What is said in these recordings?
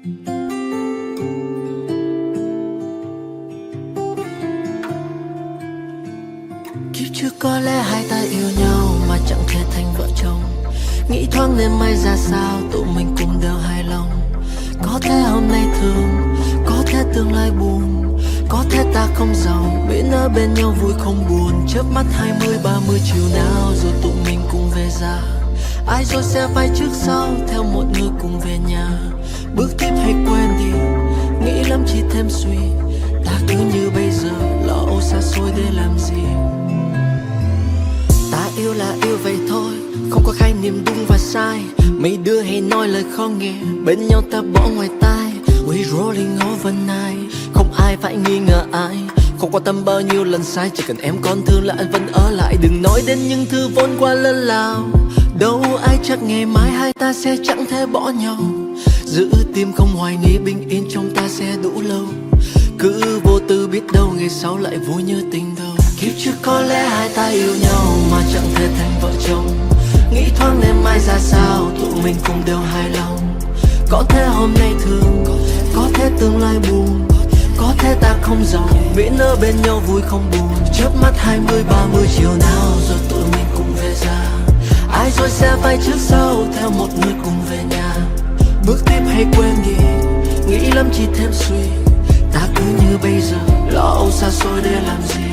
Kiếp trước có lẽ hai ta yêu nhau mà chẳng thể thành vợ chồng. Nghĩ thoáng nên mai ra sao tụi mình cùng đều hài lòng. Có thể hôm nay thương, có thể tương lai buồn, có thể ta không giàu, miễn ở bên nhau vui không buồn. Chớp mắt 20, 30 chiều nào rồi tụi mình cùng về già. Ai rồi sẽ phải trước sau theo một người cùng về nhà. Bước tiếp hay quên đi, nghĩ lắm chỉ thêm suy. Ta cứ như bây giờ, lo âu xa xôi để làm gì. Ta yêu là yêu vậy thôi, không có khái niệm đúng và sai. Mấy đứa hay nói lời khó nghe, bên nhau ta bỏ ngoài tai. We rolling overnight, không ai phải nghi ngờ ai. Không quan tâm bao nhiêu lần sai, chỉ cần em còn thương là anh vẫn ở lại. Đừng nói đến những thứ vốn qua lớn lao. Đâu ai chắc ngày mai hai ta sẽ chẳng thể bỏ nhau. Giữ tim không hoài nghi, bình yên trong ta sẽ đủ lâu. Cứ vô tư biết đâu ngày sau lại vui như tình đầu. Kiếp trước có lẽ hai ta yêu nhau mà chẳng thể thành vợ chồng. Nghĩ thoáng đêm mai ra sao tụi mình cùng đều hài lòng. Có thể hôm nay thương, có thể tương lai buồn, có thể ta không giàu, miễn ở bên nhau vui không buồn. Chớp mắt 20, 30 chiều nào rồi tụi mình cùng về già. Ai rồi sẽ phải trước sau theo một người cùng về nhà. Bước tiếp hay quên đi, nghĩ lắm chỉ thêm suy. Ta cứ như bây giờ, lo âu xa xôi để làm gì.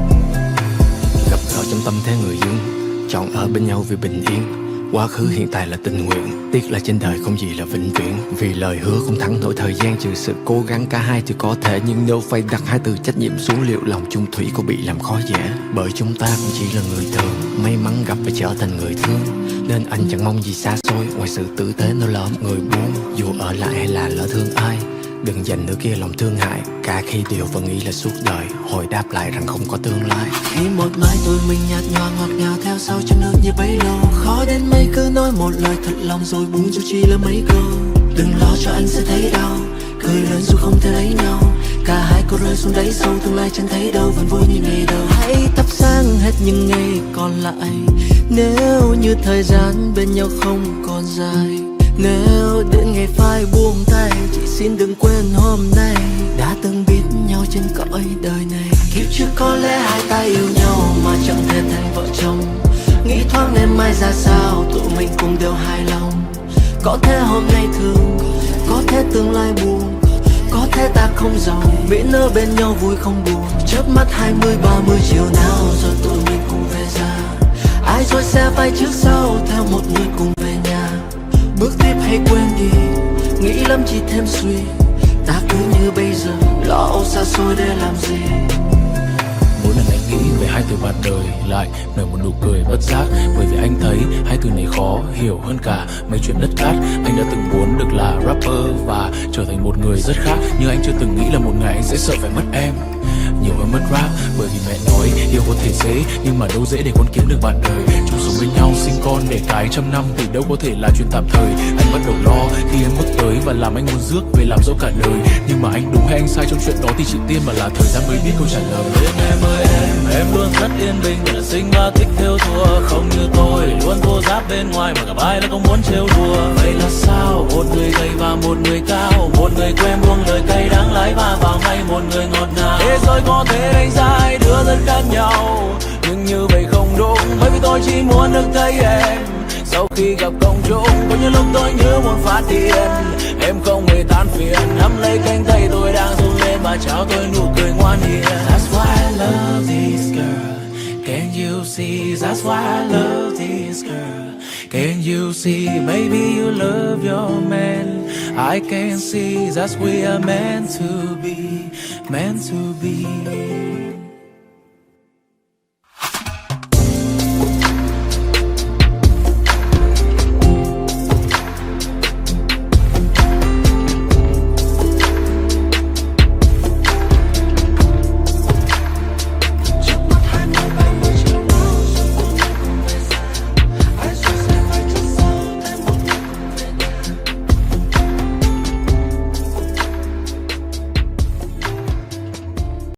Gặp gỡ trong tâm thế người dưng, chọn ở bên nhau vì bình yên. Quá khứ hiện tại là tình nguyện, tiếc là trên đời không gì là vĩnh viễn. Vì lời hứa không thắng nổi thời gian, trừ sự cố gắng cả hai thì có thể. Nhưng nếu phải đặt hai từ trách nhiệm xuống, liệu lòng chung thủy có bị làm khó dễ? Bởi chúng ta cũng chỉ là người thường, may mắn gặp và trở thành người thương. Nên anh chẳng mong gì xa xôi, ngoài sự tử tế nỗi lo người buồn. Dù ở lại hay là lỡ thương ai, đừng dành nửa kia lòng thương hại. Cả khi điều vẫn nghĩ là suốt đời, hồi đáp lại rằng không có tương lai. Khi một mai tụi mình nhạt nhòa ngọt ngào theo sau trong nước như bấy lâu. Khó đến mấy cứ nói một lời thật lòng rồi buông dù chỉ là mấy câu. Đừng lo cho anh sẽ thấy đau, cười lớn dù không thể lấy nhau. Cả hai cô rơi xuống đáy sâu, tương lai chẳng thấy đâu, vẫn vui như ngày đầu. Hãy thắp sáng hết những ngày còn lại, nếu như thời gian bên nhau không còn dài. Nếu đến ngày phai buông tay, chỉ xin đừng quên hôm nay đã từng biết nhau trên cõi đời này. Kiếp trước có lẽ hai ta yêu nhau mà chẳng thể thành vợ chồng. Nghĩ thoáng đêm mai ra sao tụi mình cùng đều hài lòng. Có thể hôm nay thương, có thể tương lai buồn, có thể ta không giàu, miễn ở bên nhau vui không buồn. Chớp mắt 20, 30 chiều nào rồi tụi mình cùng về già. Ai rồi sẽ phải trước sau theo một người cùng về nhà. Bước tiếp hay quên đi, nghĩ lắm chỉ thêm suy. Ta cứ như bây giờ, lo âu xa xôi để làm gì. Mỗi lần anh nghĩ về hai từ bạn đời, lại nở một nụ cười bất giác. Bởi vì anh thấy hai từ này khó hiểu hơn cả mấy chuyện đất cát. Anh đã từng muốn được là rapper và trở thành một người rất khác. Nhưng anh chưa từng nghĩ là một ngày anh sẽ sợ phải mất em nhiều hơn mất rap. Bởi vì mẹ nói yêu có thể dễ, nhưng mà đâu dễ để con kiếm được bạn đời. Chung sống với nhau sinh con để cái trăm năm thì đâu có thể là chuyện tạm thời. Anh bắt đầu lo khi em bước tới và làm anh muốn rước về làm dẫu cả đời. Nhưng mà anh đúng hay anh sai trong chuyện đó thì chỉ tiên mà là thời gian mới biết câu trả lời. Em ơi em luôn rất yên bình, là sinh và thích theo thua. Không như tôi luôn thô giáp bên ngoài mà gặp ai là không muốn trêu đùa. Vậy là sao một người gầy và một người cao, một người quen buông lời cay đắng lái va vào ngay một người ngọt ngào. Thế rồi có thể đánh giá hai đứa rất khác nhau, nhưng như vậy không đúng, bởi vì tôi chỉ muốn được thấy em. Sau khi gặp công chúng, có những lúc tôi như muốn phát điên. Em không hề than phiền, nắm lấy cánh tay tôi đang run lên và trao tôi nụ cười ngoan hiền. That's why I love this girl. Can you see? That's why I love this girl. Can you see? Maybe you love your man. I can see that's we are meant to be, meant to be.